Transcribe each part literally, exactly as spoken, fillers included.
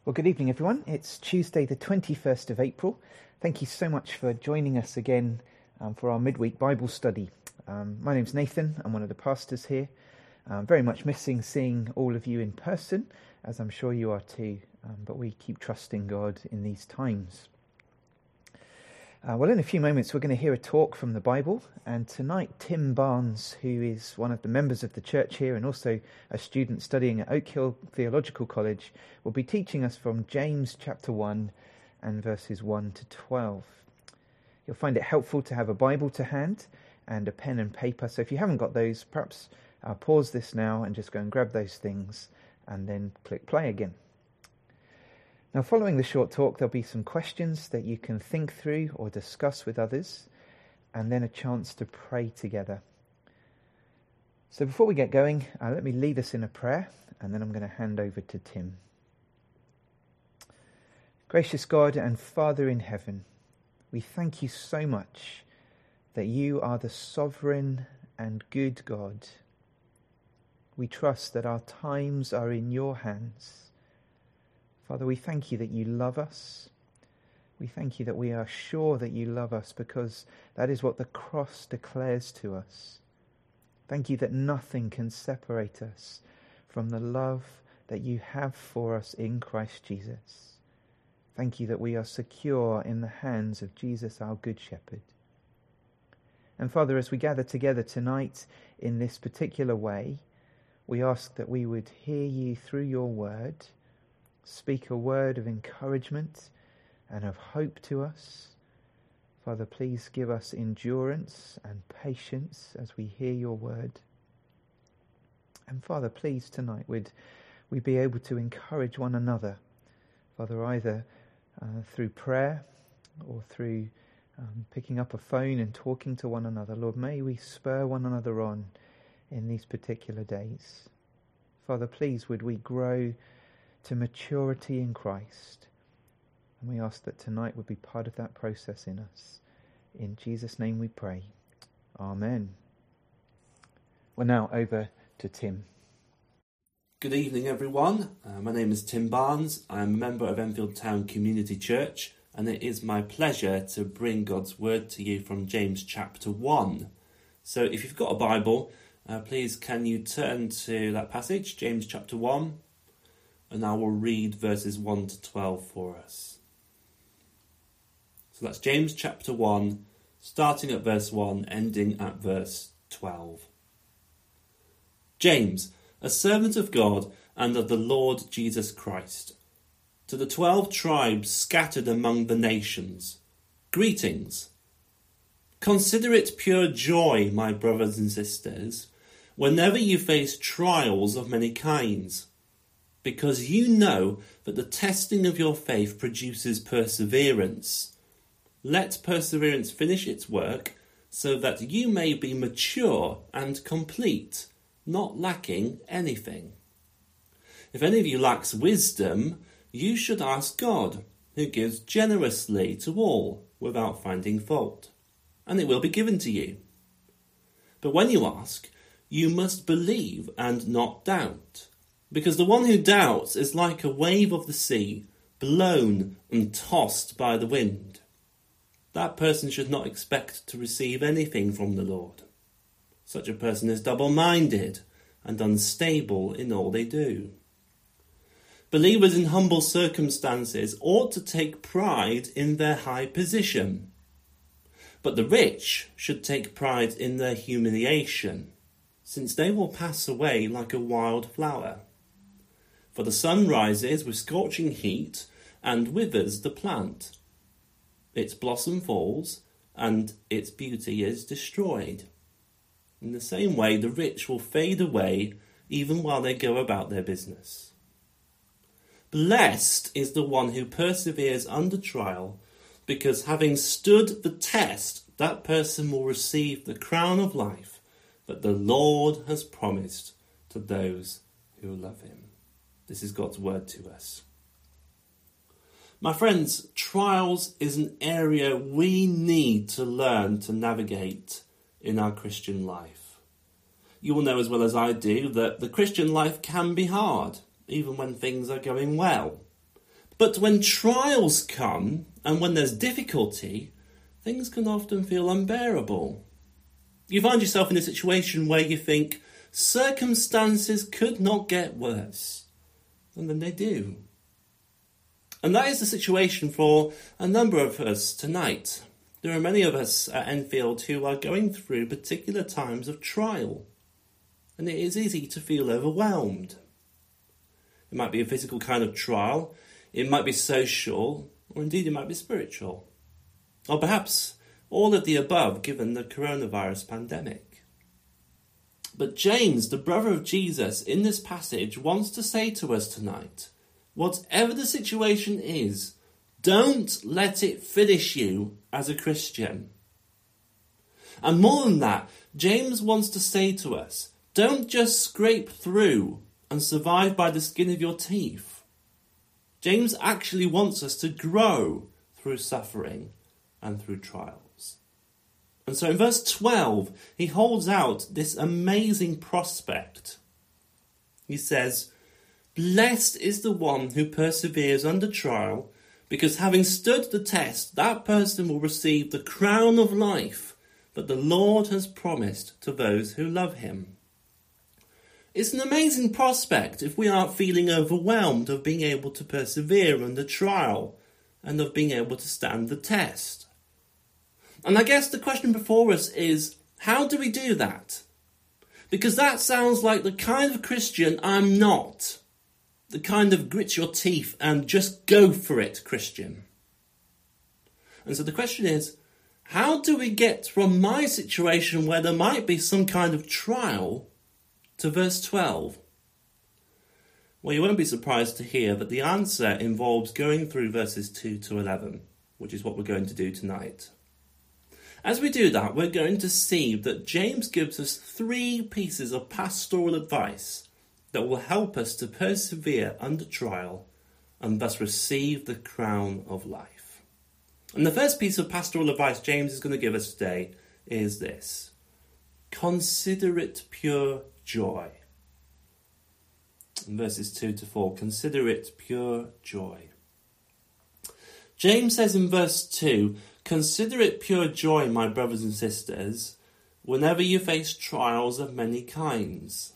Well, good evening, everyone. It's Tuesday, the twenty-first of April. Thank you so much for joining us again um, for our midweek Bible study. Um, my name's Nathan. I'm one of the pastors here. I'm very much missing seeing all of you in person, as I'm sure you are too. Um, but we keep trusting God in these times. Uh, well, in a few moments, we're going to hear a talk from the Bible. And tonight, Tim Barnes, who is one of the members of the church here and also a student studying at Oak Hill Theological College, will be teaching us from James chapter one and verses one to twelve. You'll find it helpful to have a Bible to hand and a pen and paper. So if you haven't got those, perhaps uh, pause this now and just go and grab those things and then click play again. Now, following the short talk, there'll be some questions that you can think through or discuss with others, and then a chance to pray together. So before we get going, uh, let me lead us in a prayer, and then I'm going to hand over to Tim. Gracious God and Father in heaven, we thank you so much that you are the sovereign and good God. We trust that our times are in your hands. Father, we thank you that you love us. We thank you that we are sure that you love us because that is what the cross declares to us. Thank you that nothing can separate us from the love that you have for us in Christ Jesus. Thank you that we are secure in the hands of Jesus, our Good Shepherd. And Father, as we gather together tonight in this particular way, we ask that we would hear you through your word. Speak a word of encouragement and of hope to us. Father, please give us endurance and patience as we hear your word. And Father, please tonight would we be able to encourage one another, Father, either uh, through prayer or through um, picking up a phone and talking to one another. Lord, may we spur one another on in these particular days. Father, please would we grow to maturity in Christ. And we ask that tonight would be part of that process in us. In Jesus' name we pray. Amen. Well, now over to Tim. Good evening, everyone. Uh, my name is Tim Barnes. I'm a member of Enfield Town Community Church, and it is my pleasure to bring God's word to you from James chapter one. So if you've got a Bible, uh, please can you turn to that passage, James chapter one, and I will read verses one to twelve for us. So that's James chapter one, starting at verse one, ending at verse twelve. James, a servant of God and of the Lord Jesus Christ, to the twelve tribes scattered among the nations, greetings. Consider it pure joy, my brothers and sisters, whenever you face trials of many kinds, because you know that the testing of your faith produces perseverance. Let perseverance finish its work, so that you may be mature and complete, not lacking anything. If any of you lacks wisdom, you should ask God, who gives generously to all without finding fault, and it will be given to you. But when you ask, you must believe and not doubt. Because the one who doubts is like a wave of the sea, blown and tossed by the wind. That person should not expect to receive anything from the Lord. Such a person is double-minded and unstable in all they do. Believers in humble circumstances ought to take pride in their high position. But the rich should take pride in their humiliation, since they will pass away like a wild flower. For the sun rises with scorching heat and withers the plant. Its blossom falls and its beauty is destroyed. In the same way, the rich will fade away even while they go about their business. Blessed is the one who perseveres under trial, because having stood the test, that person will receive the crown of life that the Lord has promised to those who love him. This is God's word to us. My friends, trials is an area we need to learn to navigate in our Christian life. You will know as well as I do that the Christian life can be hard, even when things are going well. But when trials come, and when there's difficulty, things can often feel unbearable. You find yourself in a situation where you think circumstances could not get worse, and then they do. And that is the situation for a number of us tonight. There are many of us at Enfield who are going through particular times of trial, and it is easy to feel overwhelmed. It might be a physical kind of trial, it might be social, or indeed it might be spiritual. Or perhaps all of the above, given the coronavirus pandemic. But James, the brother of Jesus, in this passage wants to say to us tonight, whatever the situation is, don't let it finish you as a Christian. And more than that, James wants to say to us, don't just scrape through and survive by the skin of your teeth. James actually wants us to grow through suffering and through trials. And so in verse twelve, he holds out this amazing prospect. He says, blessed is the one who perseveres under trial, because having stood the test, that person will receive the crown of life that the Lord has promised to those who love him. It's an amazing prospect if we aren't feeling overwhelmed of being able to persevere under trial and of being able to stand the test. And I guess the question before us is, how do we do that? Because that sounds like the kind of Christian I'm not. The kind of grit your teeth and just go for it Christian. And so the question is, how do we get from my situation where there might be some kind of trial to verse twelve? Well, you won't be surprised to hear that the answer involves going through verses two to eleven, which is what we're going to do tonight. As we do that, we're going to see that James gives us three pieces of pastoral advice that will help us to persevere under trial and thus receive the crown of life. And the first piece of pastoral advice James is going to give us today is this: consider it pure joy. In verses two to four, consider it pure joy. James says in verse two, consider it pure joy, my brothers and sisters, whenever you face trials of many kinds.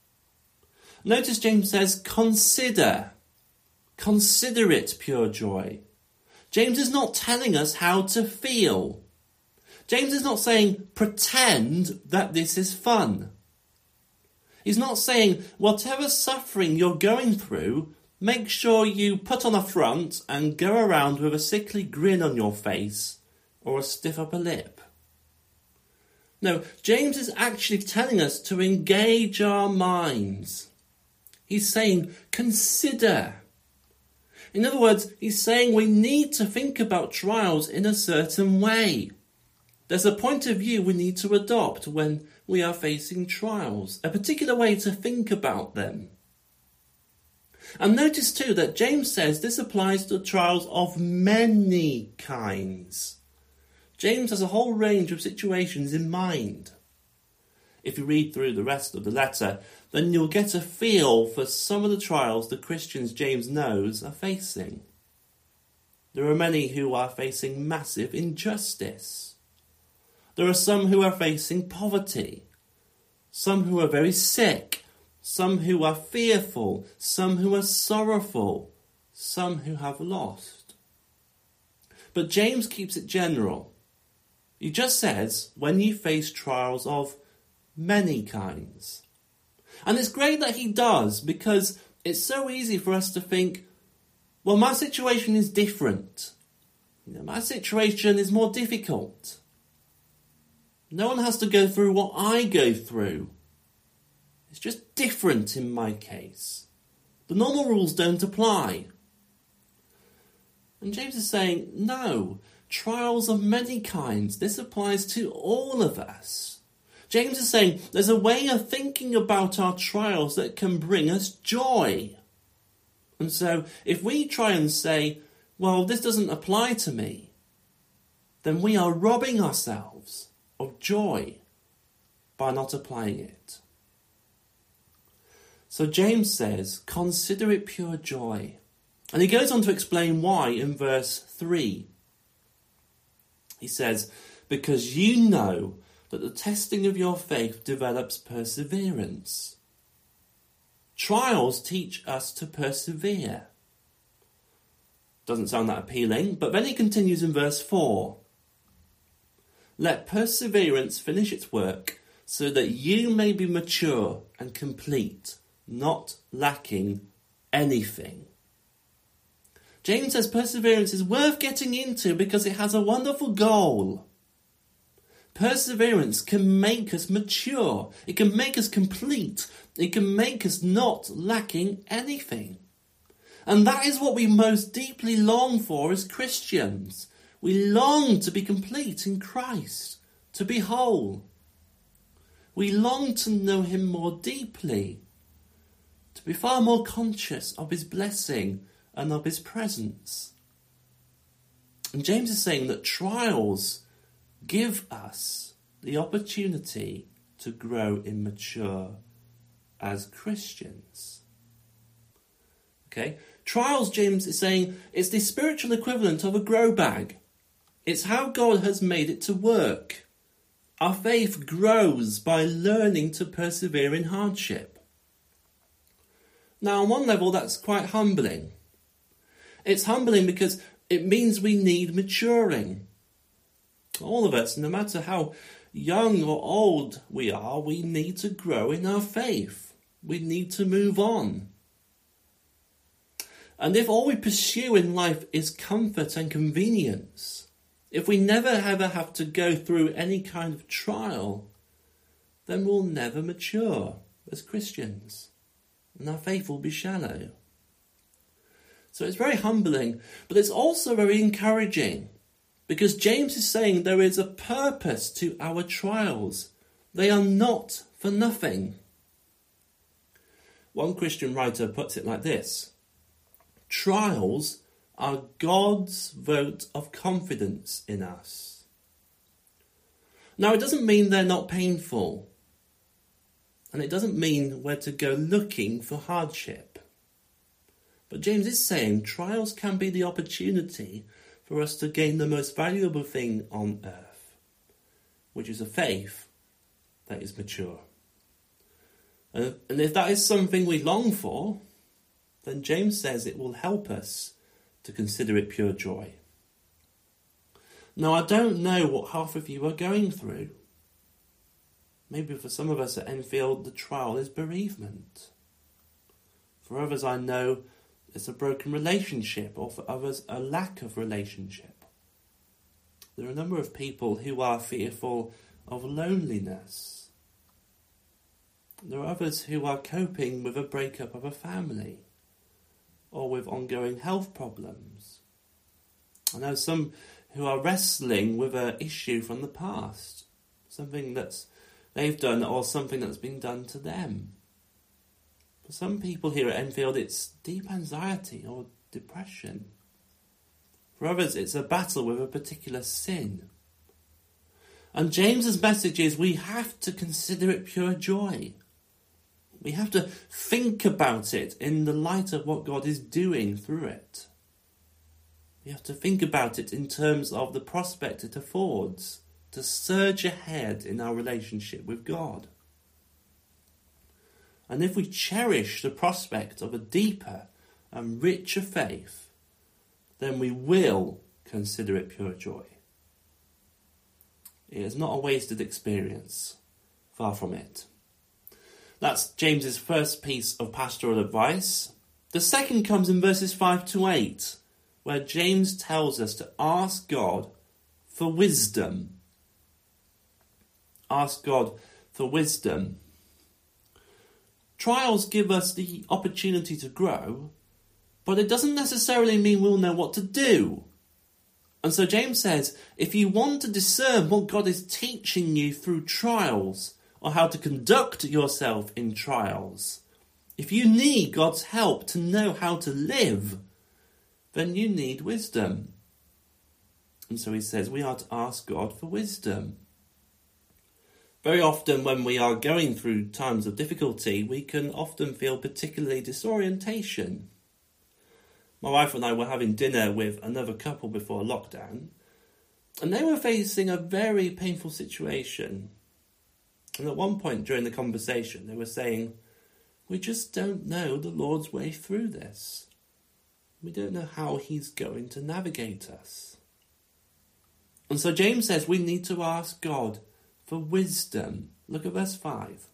Notice James says, consider. Consider it pure joy. James is not telling us how to feel. James is not saying, pretend that this is fun. He's not saying, whatever suffering you're going through, make sure you put on a front and go around with a sickly grin on your face or a stiff upper lip. No, James is actually telling us to engage our minds. He's saying, consider. In other words, he's saying we need to think about trials in a certain way. There's a point of view we need to adopt when we are facing trials, a particular way to think about them. And notice too that James says this applies to trials of many kinds. James has a whole range of situations in mind. If you read through the rest of the letter, then you'll get a feel for some of the trials the Christians James knows are facing. There are many who are facing massive injustice. There are some who are facing poverty, some who are very sick, some who are fearful, some who are sorrowful, some who have lost. But James keeps it general. He just says, when you face trials of many kinds. And it's great that he does, because it's so easy for us to think, well, my situation is different. You know, my situation is more difficult. No one has to go through what I go through. It's just different in my case. The normal rules don't apply. And James is saying, no, trials of many kinds. This applies to all of us. James is saying there's a way of thinking about our trials that can bring us joy. And so if we try and say, well, this doesn't apply to me, then we are robbing ourselves of joy by not applying it. So James says, consider it pure joy. And he goes on to explain why in verse three. He says, because you know that the testing of your faith develops perseverance. Trials teach us to persevere. Doesn't sound that appealing, but then he continues in verse four. Let perseverance finish its work so that you may be mature and complete, not lacking anything. James says perseverance is worth getting into because it has a wonderful goal. Perseverance can make us mature. It can make us complete. It can make us not lacking anything. And that is what we most deeply long for as Christians. We long to be complete in Christ, to be whole. We long to know him more deeply, to be far more conscious of his blessing and of his presence. And James is saying that trials give us the opportunity to grow in mature as Christians. Okay? Trials, James is saying, it's the spiritual equivalent of a grow bag. It's how God has made it to work. Our faith grows by learning to persevere in hardship. Now, on one level, that's quite humbling. It's humbling because it means we need maturing. All of us, no matter how young or old we are, we need to grow in our faith. We need to move on. And if all we pursue in life is comfort and convenience, if we never ever have to go through any kind of trial, then we'll never mature as Christians, and our faith will be shallow. So it's very humbling, but it's also very encouraging, because James is saying there is a purpose to our trials. They are not for nothing. One Christian writer puts it like this: trials are God's vote of confidence in us. Now, it doesn't mean they're not painful. And it doesn't mean we're to go looking for hardship. But James is saying trials can be the opportunity for us to gain the most valuable thing on earth, which is a faith that is mature. And if that is something we long for, then James says it will help us to consider it pure joy. Now, I don't know what half of you are going through. Maybe for some of us at Enfield, the trial is bereavement. For others, I know it's a broken relationship, or for others, a lack of relationship. There are a number of people who are fearful of loneliness. There are others who are coping with a breakup of a family, or with ongoing health problems. I know some who are wrestling with an issue from the past, something that's they've done or something that's been done to them. For some people here at Enfield, it's deep anxiety or depression. For others, it's a battle with a particular sin. And James's message is we have to consider it pure joy. We have to think about it in the light of what God is doing through it. We have to think about it in terms of the prospect it affords to surge ahead in our relationship with God. And if we cherish the prospect of a deeper and richer faith, then we will consider it pure joy. It is not a wasted experience, far from it. That's James's first piece of pastoral advice. The second comes in verses five to eight, where James tells us to ask God for wisdom. Ask God for wisdom. Trials give us the opportunity to grow, but it doesn't necessarily mean we'll know what to do. And so James says, if you want to discern what God is teaching you through trials, or how to conduct yourself in trials, if you need God's help to know how to live, then you need wisdom. And so he says we are to ask God for wisdom. Very often when we are going through times of difficulty, we can often feel particularly disorientation. My wife and I were having dinner with another couple before lockdown, and they were facing a very painful situation. And at one point during the conversation, they were saying, we just don't know the Lord's way through this. We don't know how he's going to navigate us. And so James says we need to ask God for wisdom. Look at verse five.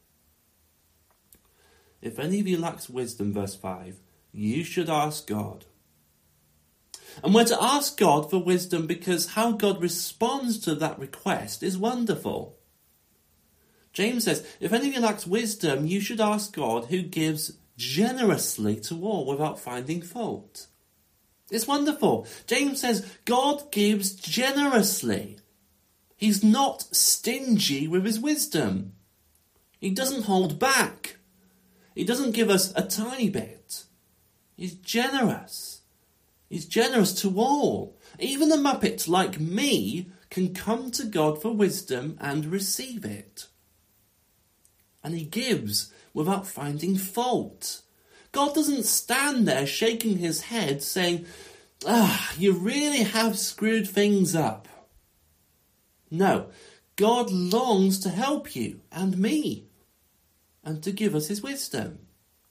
If any of you lacks wisdom, verse five, you should ask God. And we're to ask God for wisdom because how God responds to that request is wonderful. James says, if any of you lacks wisdom, you should ask God, who gives generously to all without finding fault. It's wonderful. James says God gives generously. He's not stingy with his wisdom. He doesn't hold back. He doesn't give us a tiny bit. He's generous. He's generous to all. Even a muppet like me can come to God for wisdom and receive it. And he gives without finding fault. God doesn't stand there shaking his head saying, ah, you really have screwed things up. No, God longs to help you and me and to give us his wisdom.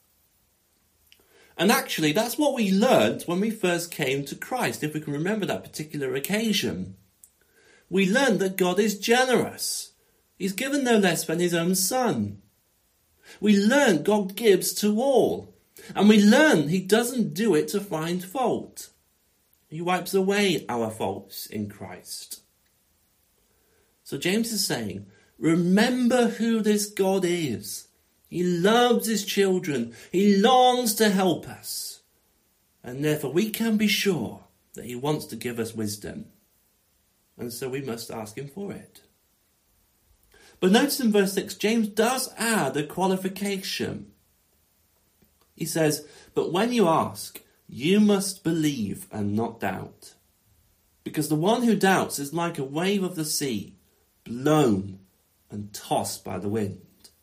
And actually, that's what we learnt when we first came to Christ, if we can remember that particular occasion. We learned that God is generous. He's given no less than his own Son. We learn God gives to all. And we learn he doesn't do it to find fault. He wipes away our faults in Christ. So James is saying, remember who this God is. He loves his children. He longs to help us. And therefore we can be sure that he wants to give us wisdom. And so we must ask him for it. But notice in verse six, James does add a qualification. He says, but when you ask, you must believe and not doubt. Because the one who doubts is like a wave of the sea, blown and tossed by the wind.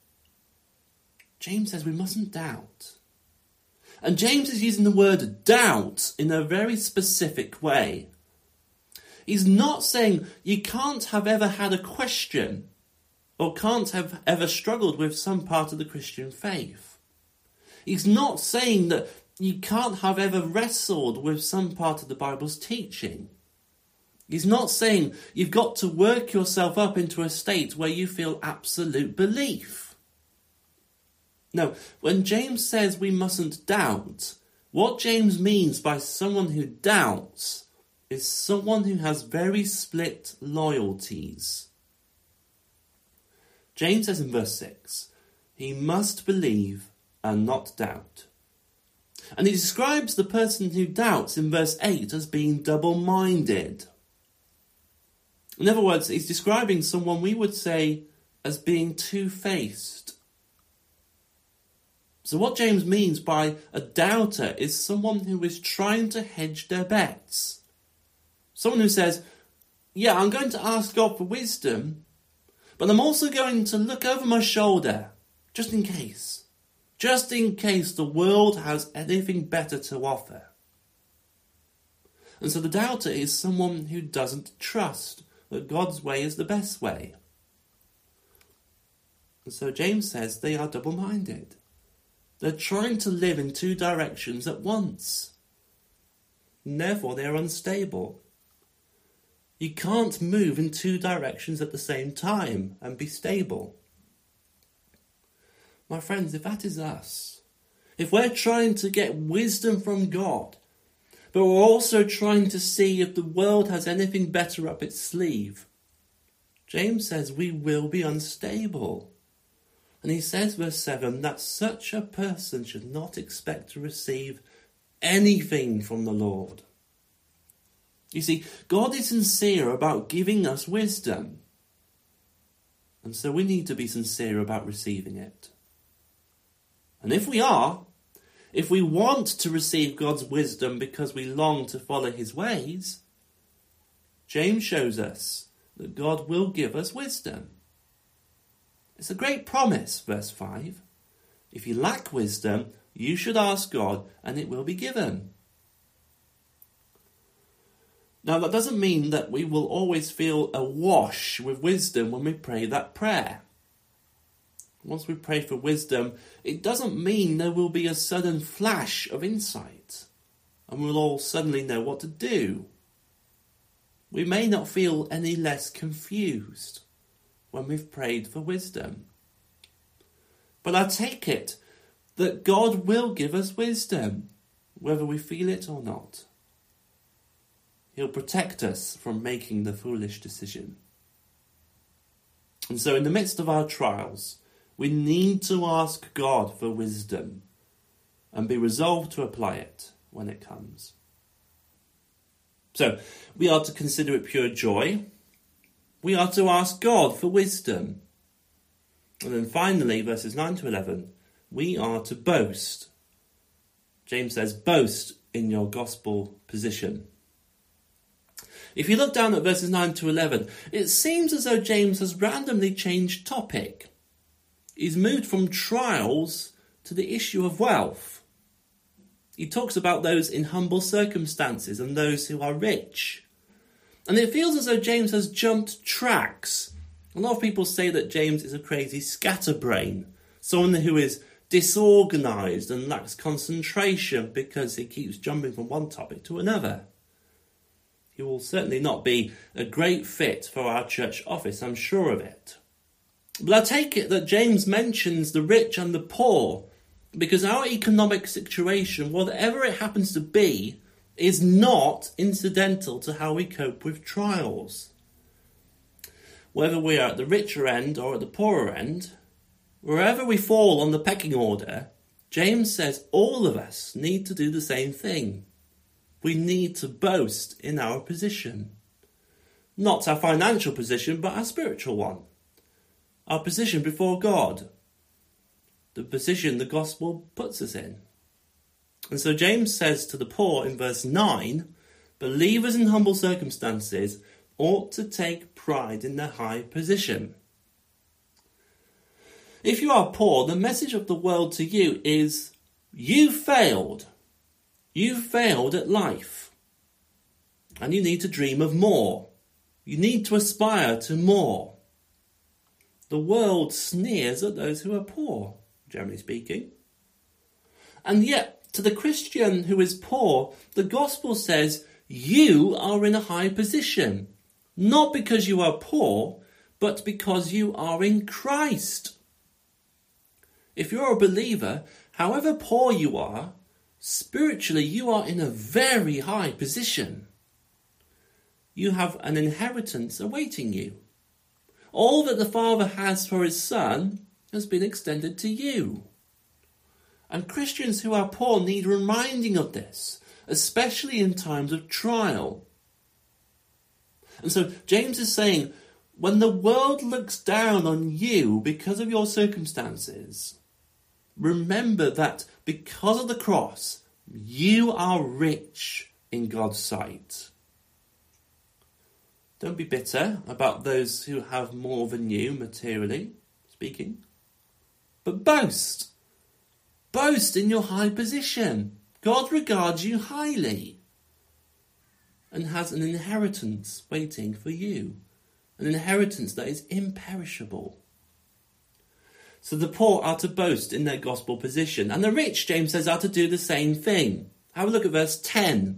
James says we mustn't doubt. And James is using the word doubt in a very specific way. He's not saying you can't have ever had a question or can't have ever struggled with some part of the Christian faith. He's not saying that you can't have ever wrestled with some part of the Bible's teaching. He's not saying you've got to work yourself up into a state where you feel absolute belief. No, when James says we mustn't doubt, what James means by someone who doubts is someone who has very split loyalties. James says in verse six, he must believe and not doubt. And he describes the person who doubts in verse eight as being double-minded. In other words, he's describing someone we would say as being two-faced. So what James means by a doubter is someone who is trying to hedge their bets. Someone who says, yeah, I'm going to ask God for wisdom, but I'm also going to look over my shoulder, just in case. Just in case the world has anything better to offer. And so the doubter is someone who doesn't trust that God's way is the best way. And so James says they are double-minded. They're trying to live in two directions at once. And therefore they are unstable. You can't move in two directions at the same time and be stable. My friends, if that is us, if we're trying to get wisdom from God, but we're also trying to see if the world has anything better up its sleeve, James says we will be unstable. And he says, verse seven, that such a person should not expect to receive anything from the Lord. You see, God is sincere about giving us wisdom. And so we need to be sincere about receiving it. And if we are, if we want to receive God's wisdom because we long to follow his ways, James shows us that God will give us wisdom. It's a great promise, verse five. If you lack wisdom, you should ask God and it will be given. Now, that doesn't mean that we will always feel awash with wisdom when we pray that prayer. Once we pray for wisdom, it doesn't mean there will be a sudden flash of insight and we'll all suddenly know what to do. We may not feel any less confused when we've prayed for wisdom. But I take it that God will give us wisdom, whether we feel it or not. He'll protect us from making the foolish decision. And so in the midst of our trials, we need to ask God for wisdom and be resolved to apply it when it comes. So, we are to consider it pure joy. We are to ask God for wisdom. And then finally, verses nine to eleven, we are to boast. James says, boast in your gospel position. If you look down at verses nine to eleven, it seems as though James has randomly changed topic. He's moved from trials to the issue of wealth. He talks about those in humble circumstances and those who are rich. And it feels as though James has jumped tracks. A lot of people say that James is a crazy scatterbrain, someone who is disorganised and lacks concentration because he keeps jumping from one topic to another. He will certainly not be a great fit for our church office, I'm sure of it. But I take it that James mentions the rich and the poor because our economic situation, whatever it happens to be, is not incidental to how we cope with trials. Whether we are at the richer end or at the poorer end, wherever we fall on the pecking order, James says all of us need to do the same thing. We need to boast in our position. Not our financial position, but our spiritual one. Our position before God. The position the gospel puts us in. And so James says to the poor in verse nine, believers in humble circumstances ought to take pride in their high position. If you are poor, the message of the world to you is, you failed. You failed at life. And you need to dream of more. You need to aspire to more. The world sneers at those who are poor, generally speaking. And yet, to the Christian who is poor, the gospel says, you are in a high position. Not because you are poor, but because you are in Christ. If you're a believer, however poor you are, spiritually you are in a very high position. You have an inheritance awaiting you. All that the Father has for his Son has been extended to you. And Christians who are poor need reminding of this, especially in times of trial. And so James is saying, when the world looks down on you because of your circumstances, remember that because of the cross, you are rich in God's sight. Don't be bitter about those who have more than you, materially speaking. But boast. Boast in your high position. God regards you highly and has an inheritance waiting for you. An inheritance that is imperishable. So the poor are to boast in their gospel position. And the rich, James says, are to do the same thing. Have a look at verse ten.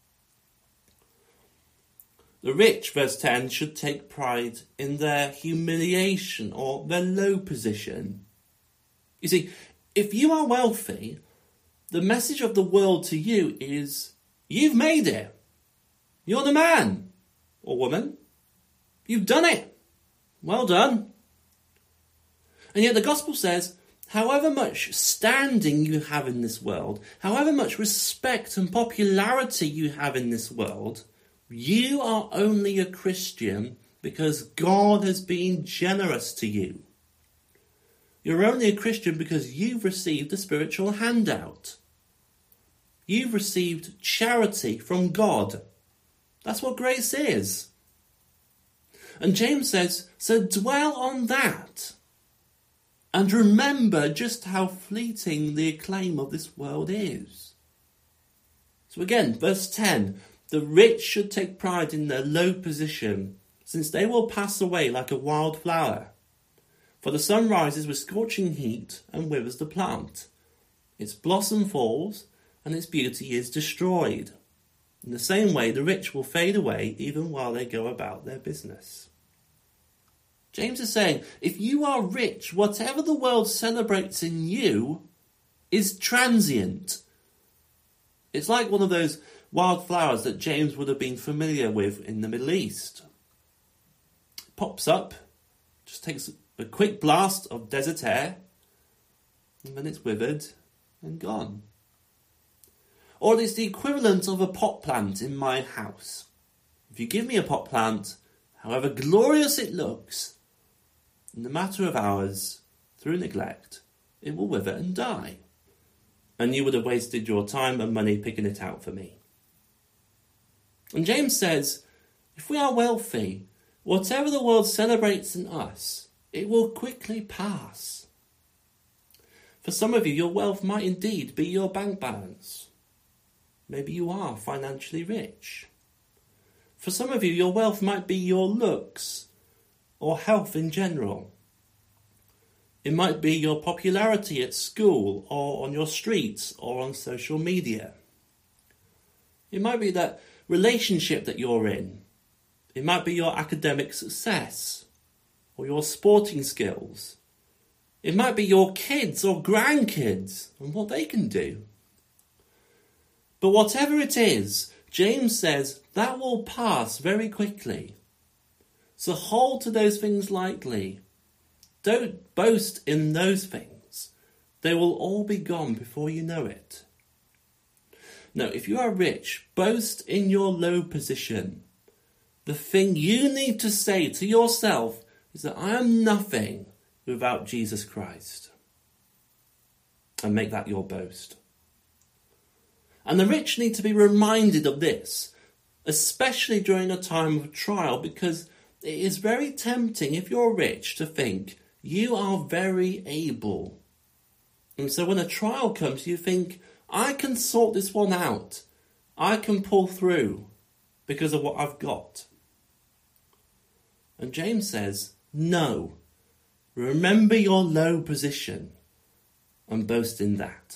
The rich, verse ten, should take pride in their humiliation or their low position. You see, if you are wealthy, the message of the world to you is, you've made it. You're the man or woman. You've done it. Well done. And yet the gospel says, however much standing you have in this world, however much respect and popularity you have in this world, you are only a Christian because God has been generous to you. You're only a Christian because you've received a spiritual handout. You've received charity from God. That's what grace is. And James says, so dwell on that. And remember just how fleeting the acclaim of this world is. So again, verse ten. The rich should take pride in their low position, since they will pass away like a wild flower. For the sun rises with scorching heat and withers the plant. Its blossom falls, and its beauty is destroyed. In the same way, the rich will fade away even while they go about their business. James is saying, if you are rich, whatever the world celebrates in you is transient. It's like one of those wildflowers that James would have been familiar with in the Middle East. It pops up, just takes a quick blast of desert air, and then it's withered and gone. Or it's the equivalent of a pot plant in my house. If you give me a pot plant, however glorious it looks, in the matter of hours, through neglect, it will wither and die. And you would have wasted your time and money picking it out for me. And James says, if we are wealthy, whatever the world celebrates in us, it will quickly pass. For some of you, your wealth might indeed be your bank balance. Maybe you are financially rich. For some of you, your wealth might be your looks or health in general. It might be your popularity at school or on your streets or on social media. It might be that relationship that you're in. It might be your academic success or your sporting skills. It might be your kids or grandkids and what they can do. But whatever it is, James says that will pass very quickly. So hold to those things lightly. Don't boast in those things. They will all be gone before you know it. Now, if you are rich, boast in your low position. The thing you need to say to yourself is that I am nothing without Jesus Christ. And make that your boast. And the rich need to be reminded of this, especially during a time of trial, because it is very tempting, if you're rich, to think you are very able. And so when a trial comes, you think, I can sort this one out. I can pull through because of what I've got. And James says, no. Remember your low position and boast in that.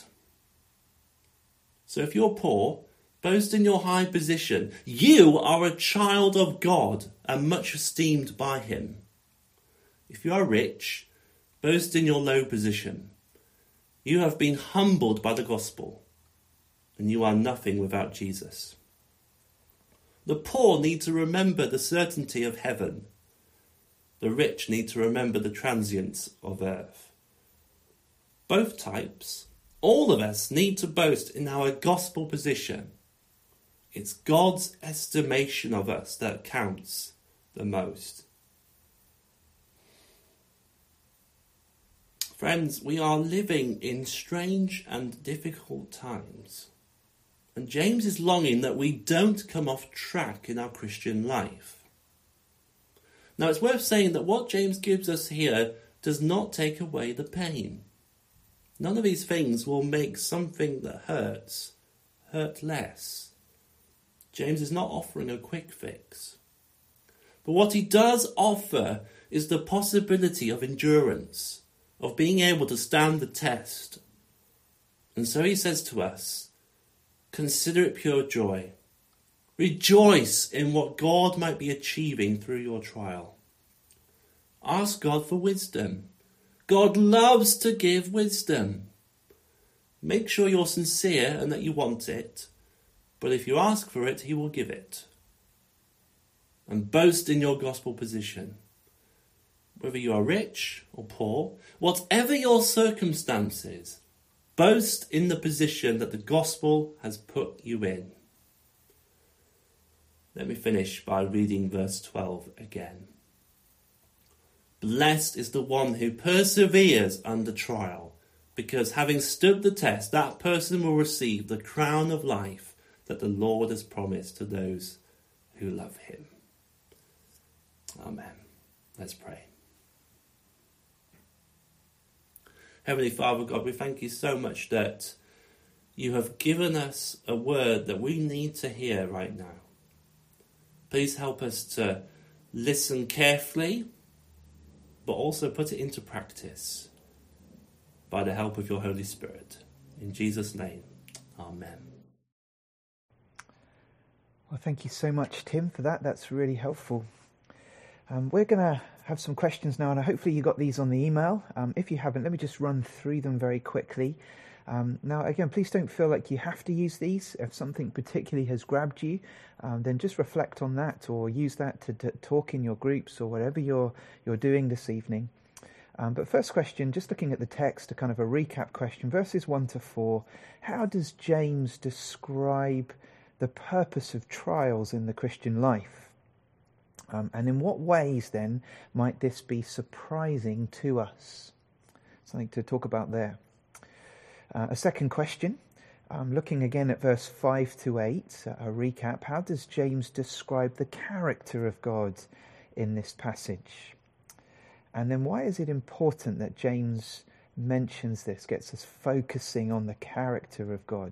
So if you're poor, boast in your high position. You are a child of God and much esteemed by him. If you are rich, boast in your low position. You have been humbled by the gospel, and you are nothing without Jesus. The poor need to remember the certainty of heaven. The rich need to remember the transience of earth. Both types, all of us, need to boast in our gospel position. It's God's estimation of us that counts the most. Friends, we are living in strange and difficult times. And James is longing that we don't come off track in our Christian life. Now, it's worth saying that what James gives us here does not take away the pain. None of these things will make something that hurts hurt less. James is not offering a quick fix. But what he does offer is the possibility of endurance, of being able to stand the test. And so he says to us, consider it pure joy. Rejoice in what God might be achieving through your trial. Ask God for wisdom. God loves to give wisdom. Make sure you're sincere and that you want it. But if you ask for it, he will give it. And boast in your gospel position. Whether you are rich or poor, whatever your circumstances, boast in the position that the gospel has put you in. Let me finish by reading verse twelve again. Blessed is the one who perseveres under trial, because having stood the test, that person will receive the crown of life that the Lord has promised to those who love him. Amen. Let's pray. Heavenly Father God, we thank you so much that you have given us a word that we need to hear right now. Please help us to listen carefully, but also put it into practice by the help of your Holy Spirit. In Jesus' name, amen. Well, thank you so much, Tim, for that. That's really helpful. Um, we're going to have some questions now, and hopefully you got these on the email. Um, if you haven't, let me just run through them very quickly. Um, now, again, please don't feel like you have to use these. If something particularly has grabbed you, um, then just reflect on that or use that to d- talk in your groups or whatever you're you're doing this evening. Um, but first question, just looking at the text, a kind of a recap question, verses one to four. How does James describe the purpose of trials in the Christian life? Um, and in what ways, then, might this be surprising to us? Something to talk about there. Uh, a second question, um, looking again at verse five to eight, a recap. How does James describe the character of God in this passage? And then why is it important that James mentions this, gets us focusing on the character of God?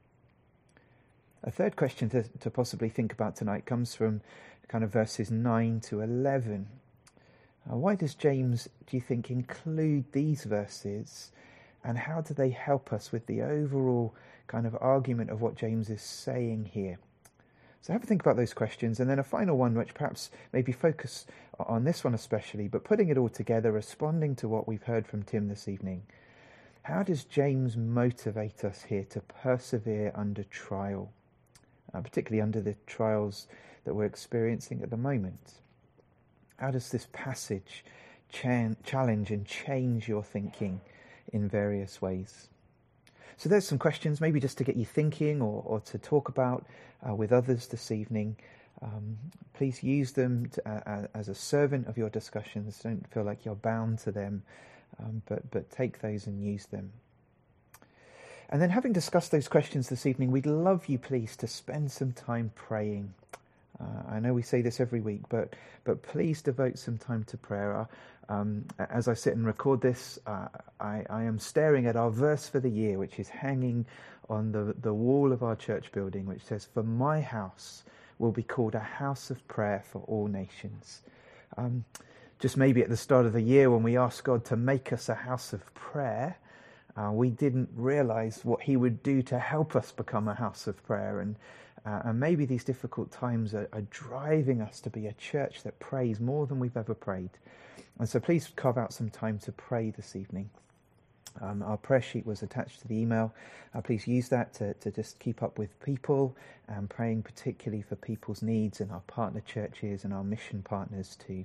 A third question to, to possibly think about tonight comes from kind of verses nine to eleven. Uh, why does James, do you think, include these verses, and how do they help us with the overall kind of argument of what James is saying here? So have a think about those questions, and then a final one which perhaps maybe focus on this one especially, but putting it all together, responding to what we've heard from Tim this evening. How does James motivate us here to persevere under trial, uh, particularly under the trials that we're experiencing at the moment? How does this passage ch- challenge and change your thinking in various ways? So there's some questions, maybe just to get you thinking or, or to talk about uh, with others this evening. Um, please use them to, uh, as a servant of your discussions. Don't feel like you're bound to them, um, but, but take those and use them. And then, having discussed those questions this evening, we'd love you, please, to spend some time praying. Uh, I know we say this every week, but but please devote some time to prayer. Um, as I sit and record this, uh, I, I am staring at our verse for the year, which is hanging on the, the wall of our church building, which says, "For my house will be called a house of prayer for all nations." Um, just maybe at the start of the year when we asked God to make us a house of prayer, uh, we didn't realise what he would do to help us become a house of prayer. And Uh, and maybe these difficult times are, are driving us to be a church that prays more than we've ever prayed. And so please carve out some time to pray this evening. Um, our prayer sheet was attached to the email. Uh, please use that to, to just keep up with people and praying particularly for people's needs in our partner churches and our mission partners too.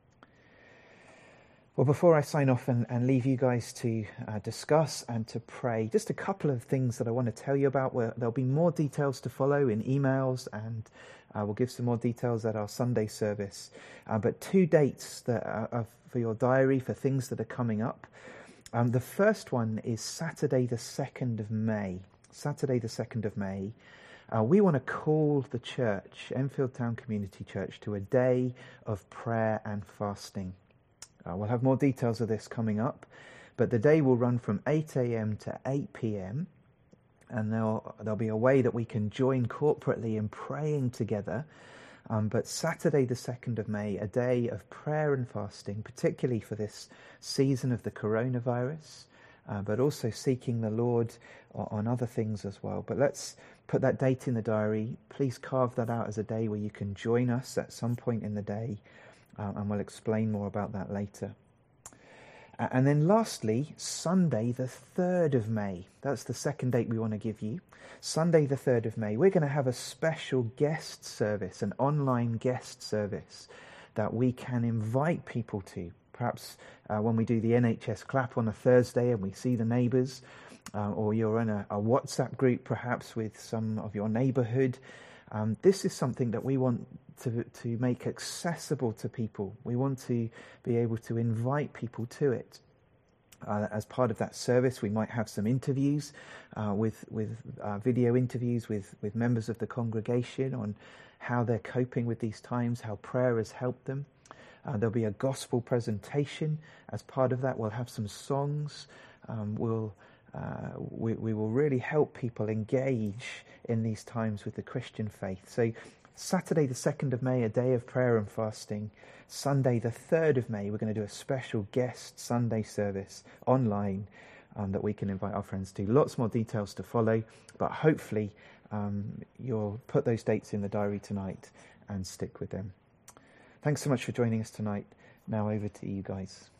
Well, before I sign off and, and leave you guys to uh, discuss and to pray, just a couple of things that I want to tell you about. Where there'll be more details to follow in emails, and uh, we'll give some more details at our Sunday service. Uh, but two dates that are, are for your diary for things that are coming up. Um, the first one is Saturday the second of May. Saturday the second of May. Uh, we want to call the church, Enfield Town Community Church, to a day of prayer and fasting. Uh, we'll have more details of this coming up, but the day will run from eight a.m. to eight p.m. and there'll, there'll be a way that we can join corporately in praying together. Um, but Saturday the second of May, a day of prayer and fasting, particularly for this season of the coronavirus, uh, but also seeking the Lord on other things as well. But let's put that date in the diary. Please carve that out as a day where you can join us at some point in the day. Uh, and we'll explain more about that later. Uh, and then lastly, Sunday the third of May. That's the second date we want to give you. Sunday the third of May. We're going to have a special guest service, an online guest service that we can invite people to. Perhaps uh, when we do the N H S clap on a Thursday and we see the neighbours, uh, or you're in a, a WhatsApp group perhaps with some of your neighbourhood. Um, this is something that we want to to make accessible to people. We want to be able to invite people to it. Uh, as part of that service, we might have some interviews uh, with with uh, video interviews with, with members of the congregation on how they're coping with these times, how prayer has helped them. Uh, there'll be a gospel presentation as part of that. We'll have some songs. Um, we'll Uh, we, we will really help people engage in these times with the Christian faith. So Saturday the second of May, a day of prayer and fasting. Sunday the third of May, we're going to do a special guest Sunday service online um, that we can invite our friends to. Lots more details to follow, but hopefully um, you'll put those dates in the diary tonight and stick with them. Thanks so much for joining us tonight. Now over to you guys.